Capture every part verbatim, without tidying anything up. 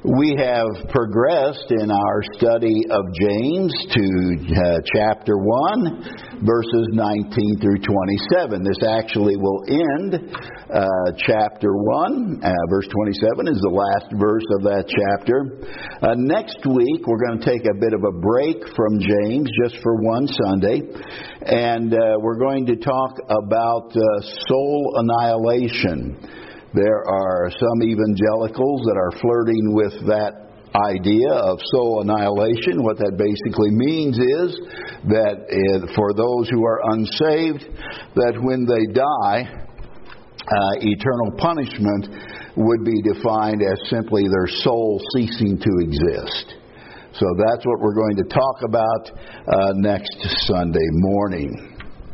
We have progressed in our study of James to uh, chapter one, verses nineteen through twenty-seven. This actually will end uh, chapter one. Uh, verse twenty-seven is the last verse of that chapter. Uh, next week, we're going to take a bit of a break from James just for one Sunday. And uh, we're going to talk about uh, soul annihilation. There are some evangelicals that are flirting with that idea of soul annihilation. What that basically means is that for those who are unsaved, that when they die, uh, eternal punishment would be defined as simply their soul ceasing to exist. So that's what we're going to talk about uh, next Sunday morning.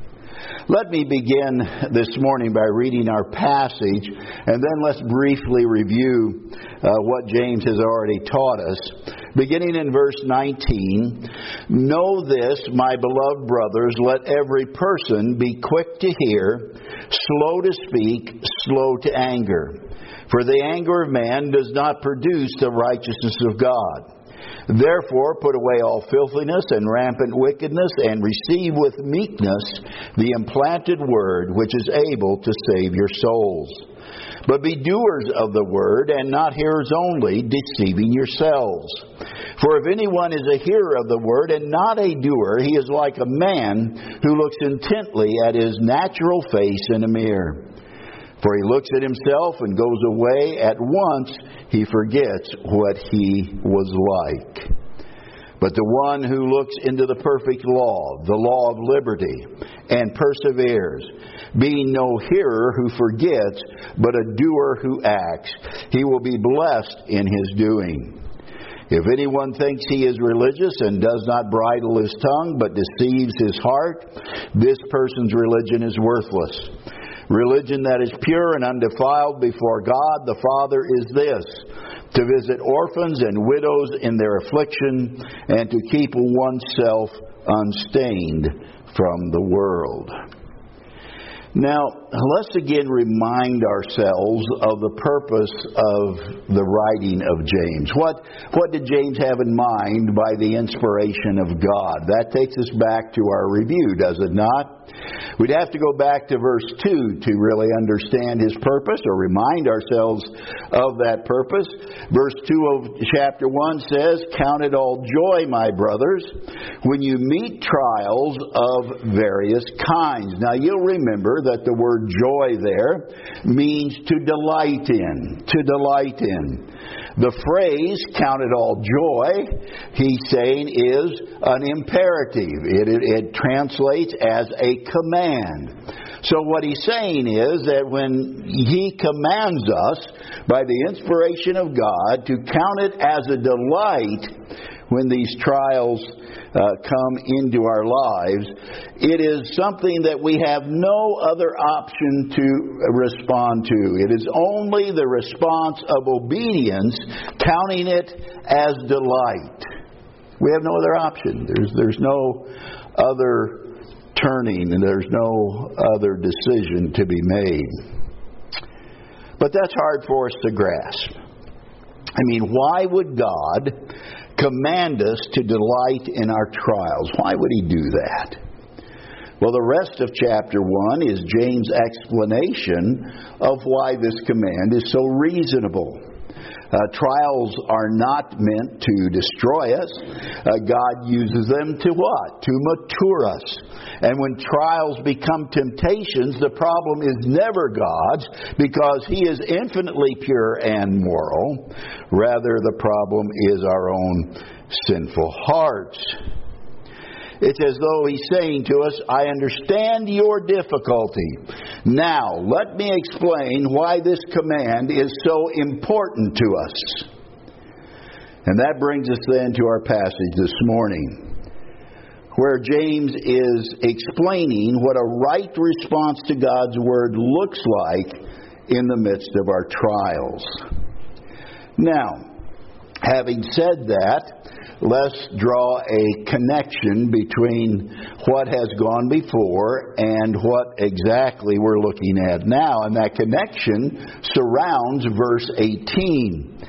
Let me begin this morning by reading our passage, and then let's briefly review uh, what James has already taught us. Beginning in verse nineteen, "Know this, my beloved brothers, let every person be quick to hear, slow to speak, slow to anger. For the anger of man does not produce the righteousness of God. Therefore, put away all filthiness and rampant wickedness, and receive with meekness the implanted word, which is able to save your souls. But be doers of the word, and not hearers only, deceiving yourselves. For if anyone is a hearer of the word and not a doer, he is like a man who looks intently at his natural face in a mirror. For he looks at himself and goes away at once, he forgets what he was like. But the one who looks into the perfect law, the law of liberty, and perseveres, being no hearer who forgets, but a doer who acts, he will be blessed in his doing. If anyone thinks he is religious and does not bridle his tongue, but deceives his heart, this person's religion is worthless. Religion that is pure and undefiled before God the Father is this: to visit orphans and widows in their affliction, and to keep oneself unstained from the world." Now, let's again remind ourselves of the purpose of the writing of James. What, what did James have in mind by the inspiration of God? That takes us back to our review, does it not? We'd have to go back to verse two to really understand his purpose, or remind ourselves of that purpose. Verse two of chapter one says, "Count it all joy, my brothers, when you meet trials of various kinds." Now you'll remember that the word joy there means to delight in, to delight in. The phrase, "count it all joy," he's saying, is an imperative. It, it, it translates as a command. So what he's saying is that when he commands us, by the inspiration of God, to count it as a delight when these trials uh, come into our lives, it is something that we have no other option to respond to. It is only the response of obedience, counting it as delight. We have no other option. There's, there's no other turning, and there's no other decision to be made. But that's hard for us to grasp. I mean, why would God command us to delight in our trials? Why would He do that? Well, the rest of chapter one is James' explanation of why this command is so reasonable. Uh, trials are not meant to destroy us. Uh, God uses them to what? To mature us. And when trials become temptations, the problem is never God's, because He is infinitely pure and moral. Rather, the problem is our own sinful hearts. It's as though He's saying to us, "I understand your difficulty. Now, let me explain why this command is so important to us." And that brings us then to our passage this morning, where James is explaining what a right response to God's Word looks like in the midst of our trials. Now, having said that, let's draw a connection between what has gone before and what exactly we're looking at now. And that connection surrounds verse eighteen.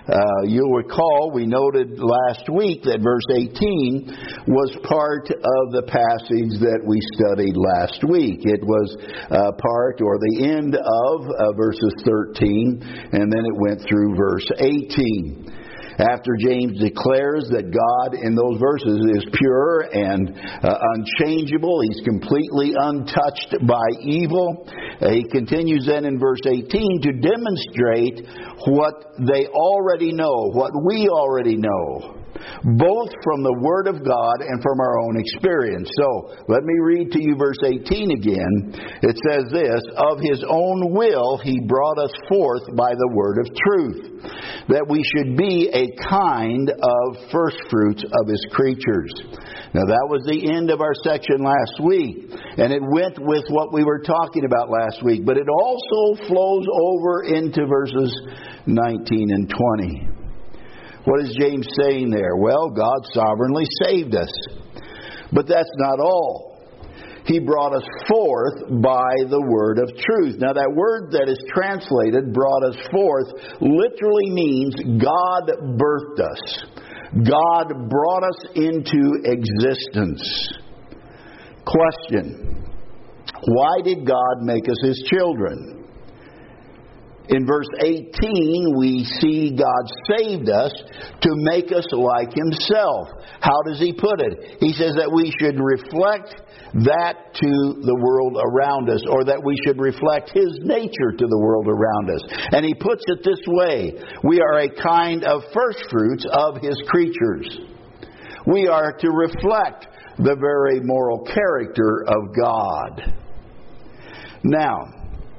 Uh, you'll recall we noted last week that verse eighteen was part of the passage that we studied last week. It was uh, part or the end of uh, verses thirteen, and then it went through verse eighteen. After James declares that God in those verses is pure and uh, unchangeable, He's completely untouched by evil, uh, he continues then in verse eighteen to demonstrate what they already know, what we already know, both from the Word of God and from our own experience. So, let me read to you verse eighteen again. It says this, "Of His own will He brought us forth by the word of truth, that we should be a kind of firstfruits of His creatures." Now that was the end of our section last week, and it went with what we were talking about last week, but it also flows over into verses nineteen and twenty. What is James saying there? Well, God sovereignly saved us. But that's not all. He brought us forth by the word of truth. Now that word that is translated, brought us forth, literally means God birthed us. God brought us into existence. Question: why did God make us His children? In verse eighteen, we see God saved us to make us like Himself. How does He put it? He says that we should reflect that to the world around us, or that we should reflect His nature to the world around us. And He puts it this way: we are a kind of firstfruits of His creatures. We are to reflect the very moral character of God. Now,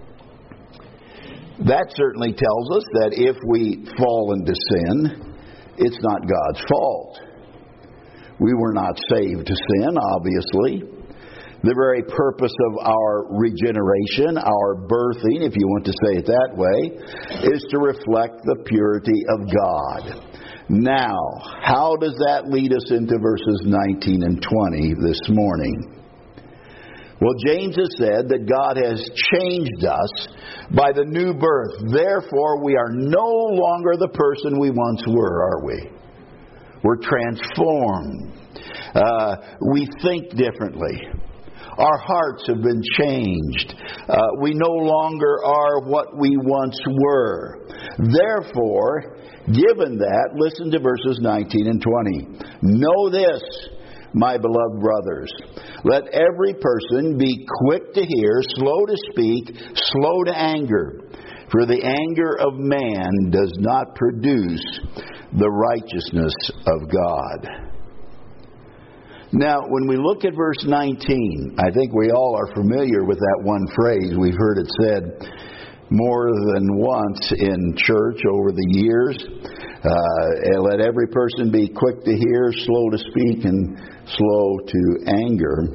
that certainly tells us that if we fall into sin, it's not God's fault. We were not saved to sin, obviously. The very purpose of our regeneration, our birthing, if you want to say it that way, is to reflect the purity of God. Now, how does that lead us into verses nineteen and twenty this morning? Well, James has said that God has changed us by the new birth. Therefore, we are no longer the person we once were, are we? We're transformed. Uh, we think differently. Our hearts have been changed. Uh, we no longer are what we once were. Therefore, given that, listen to verses nineteen and twenty. Know this, my beloved brothers, let every person be quick to hear, slow to speak, slow to anger. For the anger of man does not produce the righteousness of God. Now, when we look at verse nineteen, I think we all are familiar with that one phrase. We've heard it said more than once in church over the years. Uh, let every person be quick to hear, slow to speak, and slow to anger.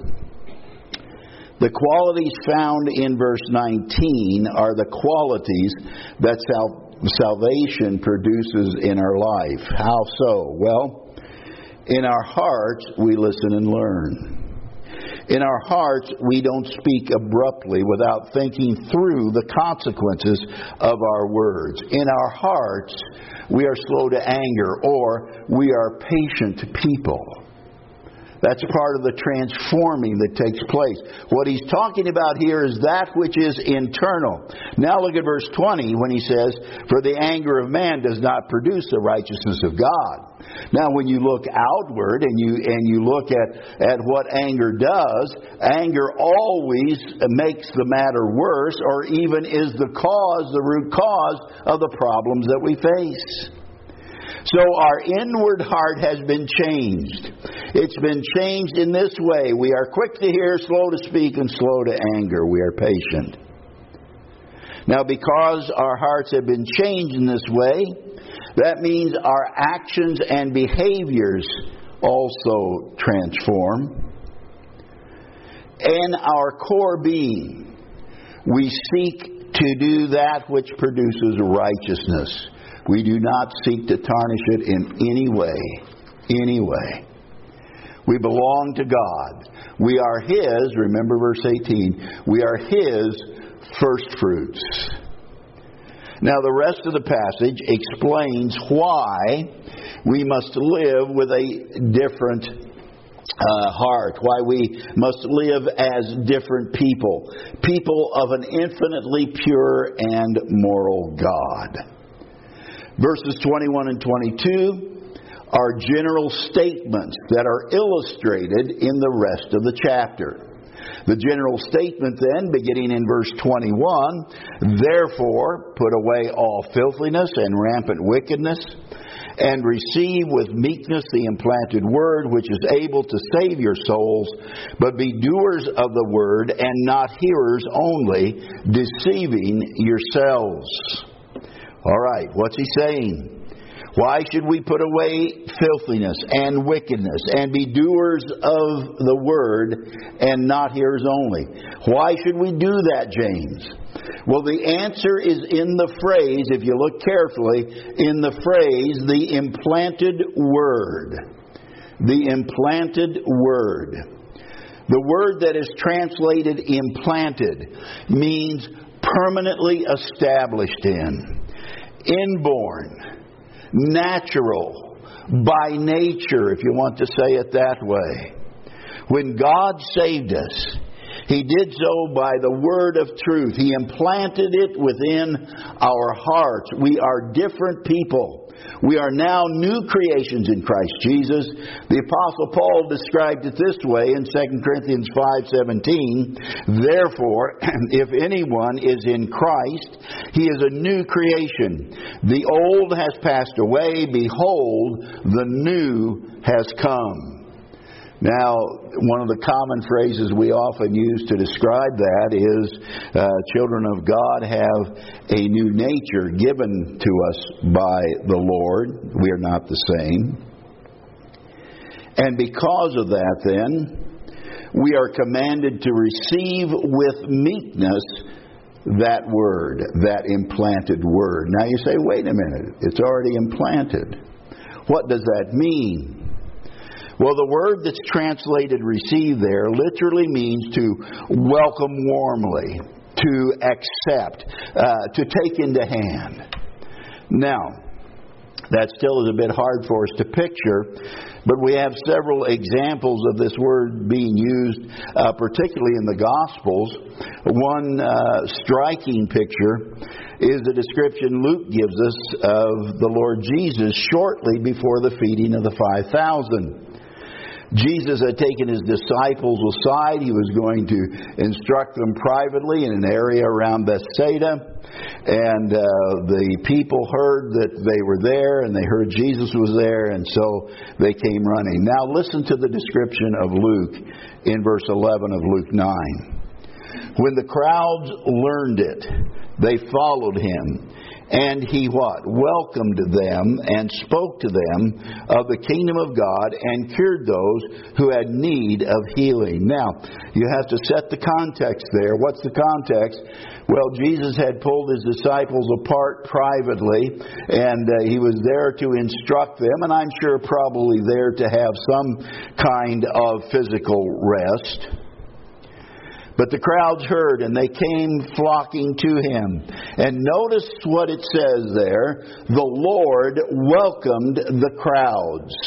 The qualities found in verse nineteen are the qualities that sal- salvation produces in our life. How so? Well, in our hearts, we listen and learn. In our hearts, we don't speak abruptly without thinking through the consequences of our words. In our hearts, we are slow to anger, or we are patient people. That's part of the transforming that takes place. What he's talking about here is that which is internal. Now look at verse twenty when he says, for the anger of man does not produce the righteousness of God. Now when you look outward and you and you look at, at what anger does, anger always makes the matter worse, or even is the cause, the root cause of the problems that we face. So our inward heart has been changed. It's been changed in this way. We are quick to hear, slow to speak, and slow to anger. We are patient. Now, because our hearts have been changed in this way, that means our actions and behaviors also transform. In our core being, we seek to do that which produces righteousness. We do not seek to tarnish it in any way. Any way. We belong to God. We are His, remember verse eighteen, we are His first fruits. Now, the rest of the passage explains why we must live with a different uh, heart, why we must live as different people, people of an infinitely pure and moral God. Verses twenty-one and twenty-two are general statements that are illustrated in the rest of the chapter. The general statement then, beginning in verse twenty-one, therefore put away all filthiness and rampant wickedness, and receive with meekness the implanted word, which is able to save your souls, but be doers of the word and not hearers only, deceiving yourselves. All right, what's he saying? Why should we put away filthiness and wickedness and be doers of the word and not hearers only? Why should we do that, James? Well, the answer is in the phrase, if you look carefully, in the phrase, the implanted word. The implanted word. The word that is translated implanted means permanently established in, inborn, natural, by nature, if you want to say it that way. When God saved us, He did so by the word of truth. He implanted it within our hearts. We are different people. We are now new creations in Christ Jesus. The Apostle Paul described it this way in Second Corinthians five seventeen. Therefore, if anyone is in Christ, he is a new creation. The old has passed away. Behold, the new has come. Now, one of the common phrases we often use to describe that is, uh, children of God have a new nature given to us by the Lord. We are not the same. And because of that, then, we are commanded to receive with meekness that word, that implanted word. Now you say, wait a minute, it's already implanted. What does that mean? Well, the word that's translated receive there literally means to welcome warmly, to accept, uh, to take into hand. Now, that still is a bit hard for us to picture, but we have several examples of this word being used, uh, particularly in the Gospels. One uh, striking picture is the description Luke gives us of the Lord Jesus shortly before the feeding of the five thousand. Jesus had taken his disciples aside. He was going to instruct them privately in an area around Bethsaida. And uh, the people heard that they were there, and they heard Jesus was there, and so they came running. Now listen to the description of Luke in verse eleven of Luke nine. When the crowds learned it, they followed him. And he what? Welcomed them and spoke to them of the kingdom of God and cured those who had need of healing. Now, you have to set the context there. What's the context? Well, Jesus had pulled his disciples apart privately, and uh, he was there to instruct them, and I'm sure probably there to have some kind of physical rest. But the crowds heard, and they came flocking to him. And notice what it says there. The Lord welcomed the crowds.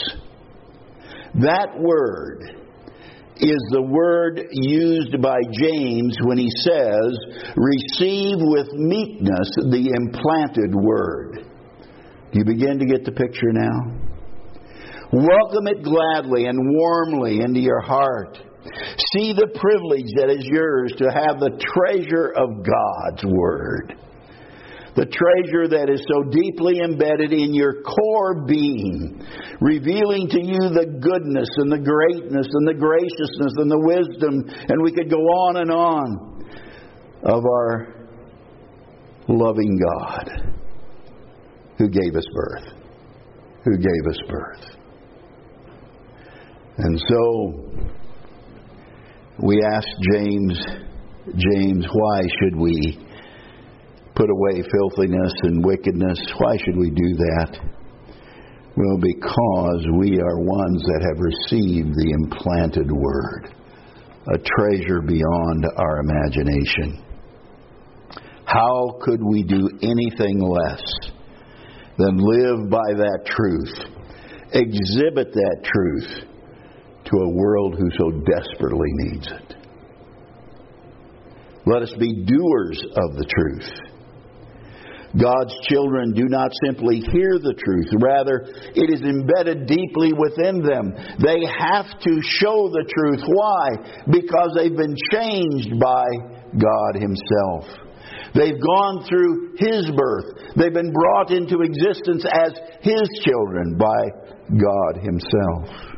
That word is the word used by James when he says, receive with meekness the implanted word. You begin to get the picture now? Welcome it gladly and warmly into your heart. See the privilege that is yours to have the treasure of God's Word. The treasure that is so deeply embedded in your core being, revealing to you the goodness and the greatness and the graciousness and the wisdom, and we could go on and on, of our loving God who gave us birth. Who gave us birth. And so we asked James, James, why should we put away filthiness and wickedness? Why should we do that? Well, because we are ones that have received the implanted word, a treasure beyond our imagination. How could we do anything less than live by that truth, exhibit that truth to a world who so desperately needs it? Let us be doers of the truth. God's children do not simply hear the truth. Rather, it is embedded deeply within them. They have to show the truth. Why? Because they've been changed by God Himself. They've gone through His birth. They've been brought into existence as His children by God Himself.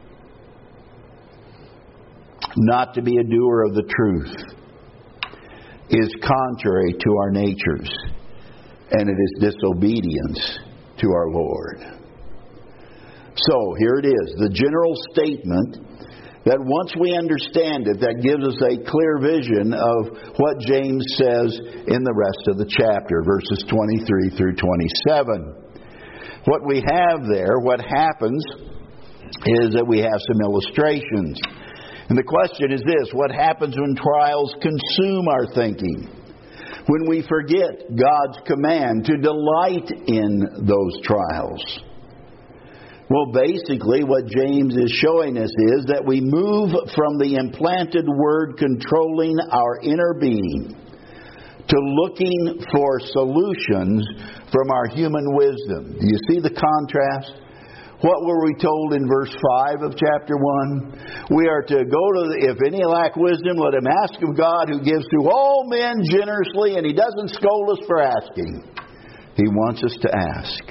Not to be a doer of the truth is contrary to our natures, and it is disobedience to our Lord. So, here it is, the general statement that once we understand it, that gives us a clear vision of what James says in the rest of the chapter, verses twenty-three through twenty-seven. What we have there, what happens, is that we have some illustrations. And the question is this: what happens when trials consume our thinking? When we forget God's command to delight in those trials? Well, basically what James is showing us is that we move from the implanted word controlling our inner being to looking for solutions from our human wisdom. Do you see the contrast? What were we told in verse five of chapter one? We are to go to, the, if any lack wisdom, let him ask of God, who gives to all men generously, and He doesn't scold us for asking. He wants us to ask.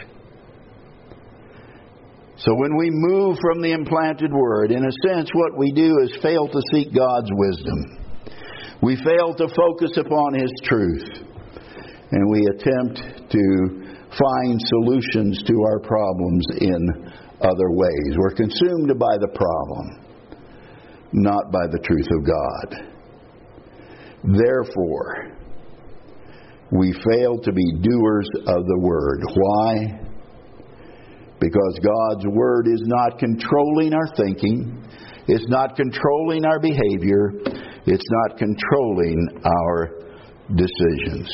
So when we move from the implanted word, in a sense what we do is fail to seek God's wisdom. We fail to focus upon His truth. And we attempt to find solutions to our problems in other ways. We're consumed by the problem, not by the truth of God. Therefore, we fail to be doers of the word. Why? Because God's word is not controlling our thinking. It's not controlling our behavior. It's not controlling our decisions.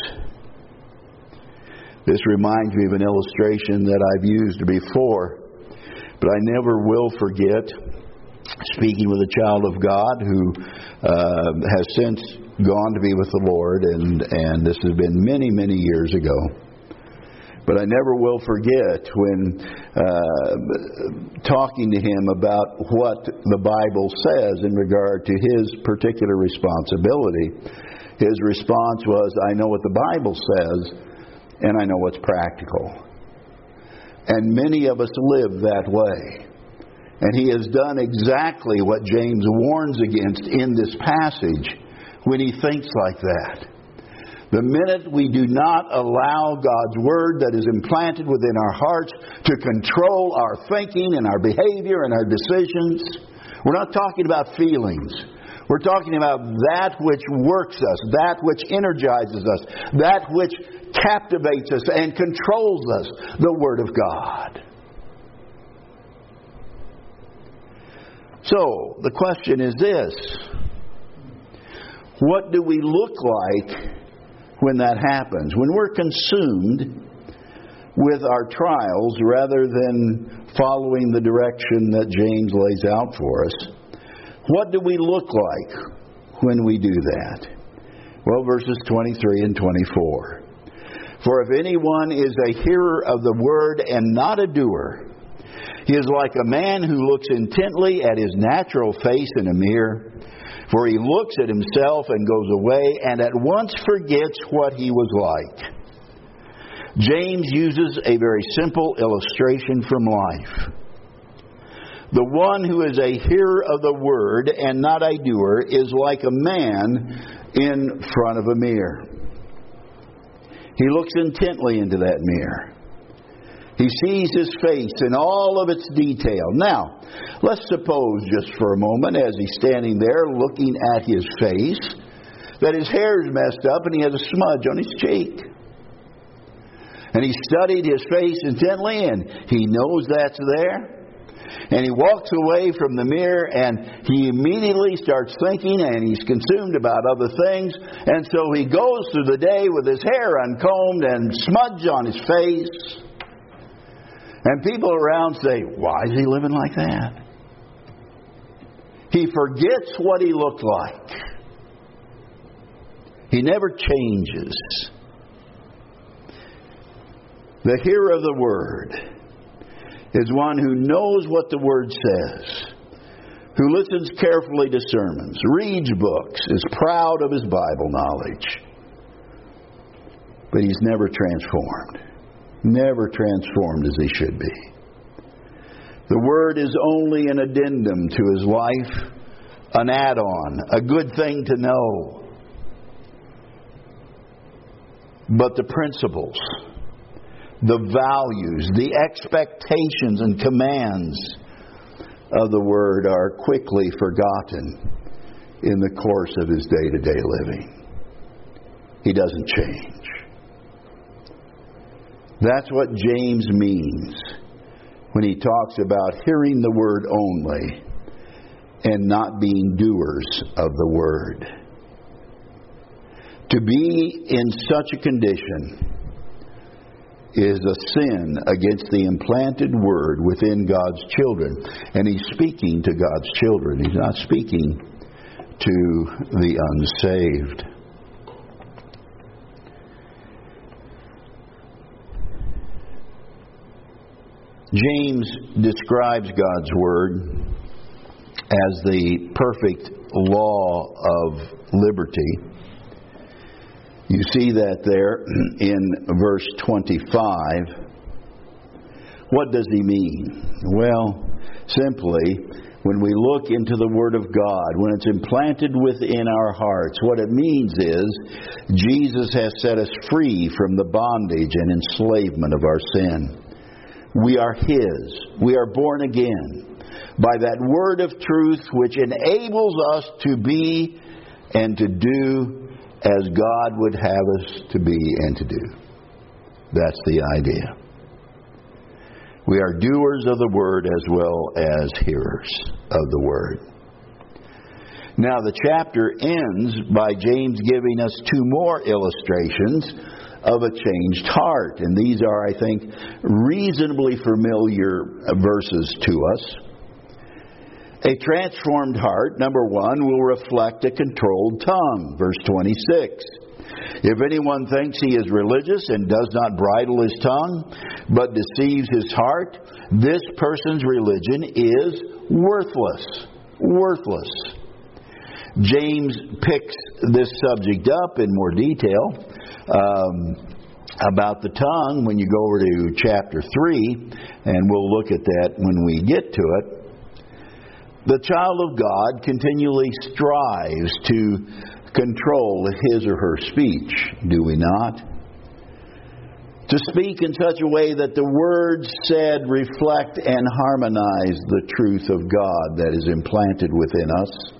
This reminds me of an illustration that I've used before, but I never will forget speaking with a child of God who uh, has since gone to be with the Lord, and, and this has been many, many years ago. But I never will forget when uh, talking to him about what the Bible says in regard to his particular responsibility. His response was, I know what the Bible says, and I know what's practical. And many of us live that way. And he has done exactly what James warns against in this passage when he thinks like that. The minute we do not allow God's Word that is implanted within our hearts to control our thinking and our behavior and our decisions, we're not talking about feelings. We're talking about that which works us, that which energizes us, that which captivates us and controls us, the Word of God. So, the question is this: what do we look like when that happens? When we're consumed with our trials rather than following the direction that James lays out for us, what do we look like when we do that? Well, verses twenty-three and twenty-four. For if anyone is a hearer of the word and not a doer, he is like a man who looks intently at his natural face in a mirror. For he looks at himself and goes away and at once forgets what he was like. James uses a very simple illustration from life. The one who is a hearer of the word and not a doer is like a man in front of a mirror. He looks intently into that mirror. He sees his face in all of its detail. Now, let's suppose just for a moment, as he's standing there looking at his face, that his hair's messed up and he has a smudge on his cheek. And he studied his face intently and he knows that's there. And he walks away from the mirror, and he immediately starts thinking, and he's consumed about other things. And so he goes through the day with his hair uncombed and smudge on his face. And people around say, why is he living like that? He forgets what he looked like. He never changes. The hearer of the Word is one who knows what the Word says, who listens carefully to sermons, reads books, is proud of his Bible knowledge. But he's never transformed. Never transformed as he should be. The Word is only an addendum to his life, an add-on, a good thing to know. But the principles, the values, the expectations and commands of the Word are quickly forgotten in the course of his day-to-day living. He doesn't change. That's what James means when he talks about hearing the Word only and not being doers of the Word. To be in such a condition is a sin against the implanted Word within God's children. And he's speaking to God's children. He's not speaking to the unsaved. James describes God's Word as the perfect law of liberty. You see that there in verse twenty-five. What does he mean? Well, simply, when we look into the Word of God, when it's implanted within our hearts, what it means is Jesus has set us free from the bondage and enslavement of our sin. We are His. We are born again by that Word of truth which enables us to be and to do as God would have us to be and to do. That's the idea. We are doers of the Word as well as hearers of the Word. Now the chapter ends by James giving us two more illustrations of a changed heart. And these are, I think, reasonably familiar verses to us. A transformed heart, number one, will reflect a controlled tongue. Verse twenty-six. If anyone thinks he is religious and does not bridle his tongue, but deceives his heart, this person's religion is worthless. Worthless. James picks this subject up in more detail um, about the tongue when you go over to chapter three, and we'll look at that when we get to it. The child of God continually strives to control his or her speech, do we not? To speak in such a way that the words said reflect and harmonize the truth of God that is implanted within us.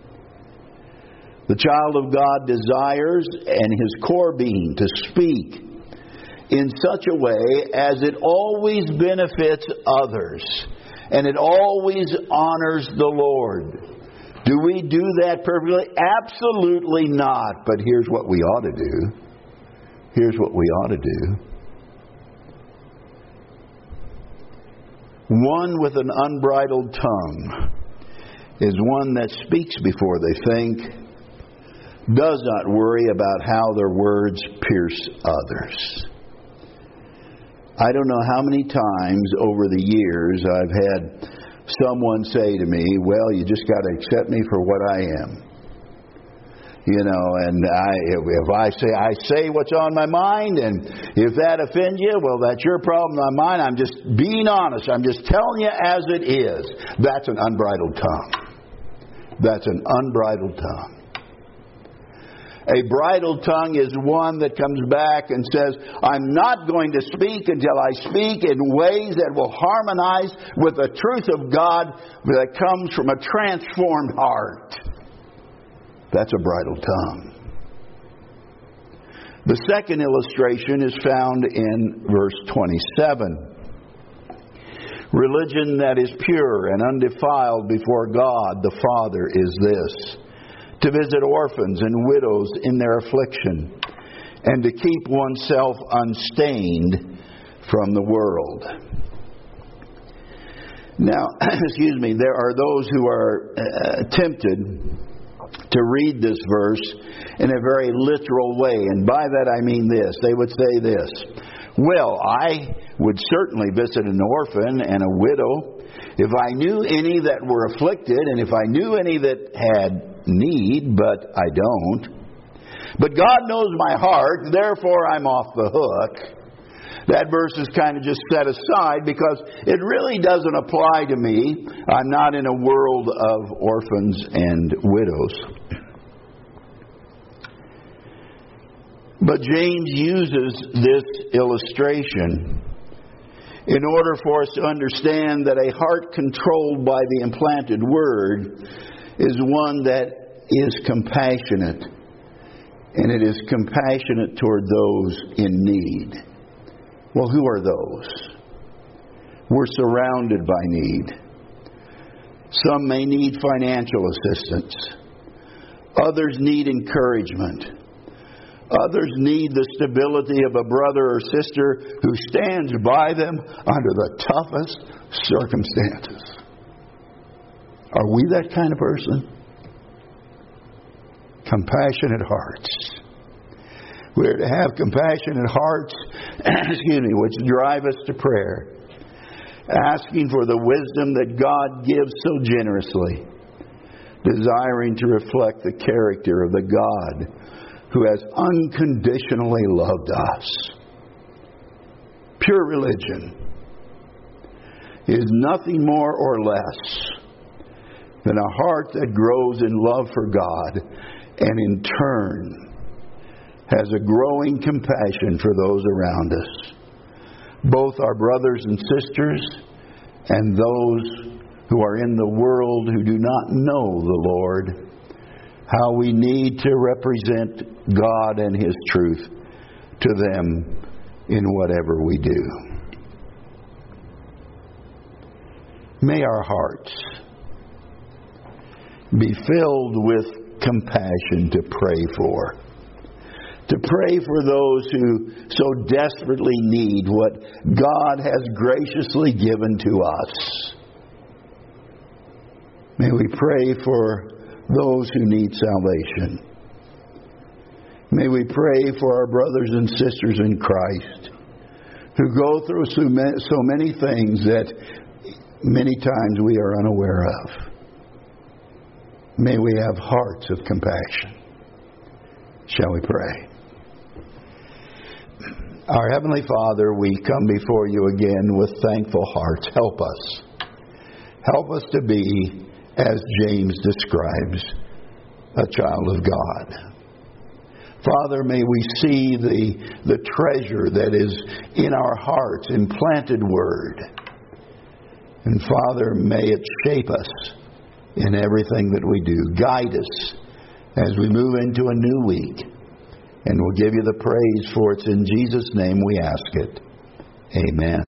The child of God desires and his core being to speak in such a way as it always benefits others and it always honors the Lord. Do we do that perfectly? Absolutely not. But here's what we ought to do. Here's what we ought to do. One with an unbridled tongue is one that speaks before they think, does not worry about how their words pierce others. I don't know how many times over the years I've had someone say to me, well, you just got to accept me for what I am. You know, and I, if I say I say what's on my mind, and if that offends you, well, that's your problem, not mine. I'm just being honest. I'm just telling you as it is. That's an unbridled tongue. That's an unbridled tongue. A bridled tongue is one that comes back and says, I'm not going to speak until I speak in ways that will harmonize with the truth of God that comes from a transformed heart. That's a bridled tongue. The second illustration is found in verse twenty-seven. Religion that is pure and undefiled before God the Father is this: to visit orphans and widows in their affliction, and to keep oneself unstained from the world. Now, excuse me, there are those who are uh, tempted to read this verse in a very literal way. And by that I mean this. They would say this: well, I would certainly visit an orphan and a widow if I knew any that were afflicted, and if I knew any that had need, but I don't. But God knows my heart, therefore I'm off the hook. That verse is kind of just set aside because it really doesn't apply to me. I'm not in a world of orphans and widows. But James uses this illustration in order for us to understand that a heart controlled by the implanted Word is one that is compassionate. And it is compassionate toward those in need. Well, who are those? We're surrounded by need. Some may need financial assistance. Others need encouragement. Others need the stability of a brother or sister who stands by them under the toughest circumstances. Are we that kind of person? Compassionate hearts. We're to have compassionate hearts, excuse me, which drive us to prayer, asking for the wisdom that God gives so generously, desiring to reflect the character of the God who has unconditionally loved us. Pure religion is nothing more or less than a heart that grows in love for God and in turn has a growing compassion for those around us, both our brothers and sisters and those who are in the world who do not know the Lord. How we need to represent God and His truth to them in whatever we do. May our hearts be filled with compassion to pray for. To pray for those who so desperately need what God has graciously given to us. May we pray for those who need salvation. May we pray for our brothers and sisters in Christ who go through so many things that many times we are unaware of. May we have hearts of compassion. Shall we pray? Our Heavenly Father, we come before you again with thankful hearts. Help us. Help us to be, as James describes, a child of God. Father, may we see the, the treasure that is in our hearts, implanted Word. And Father, may it shape us in everything that we do. Guide us as we move into a new week. And we'll give you the praise for it. In Jesus' name we ask it. Amen.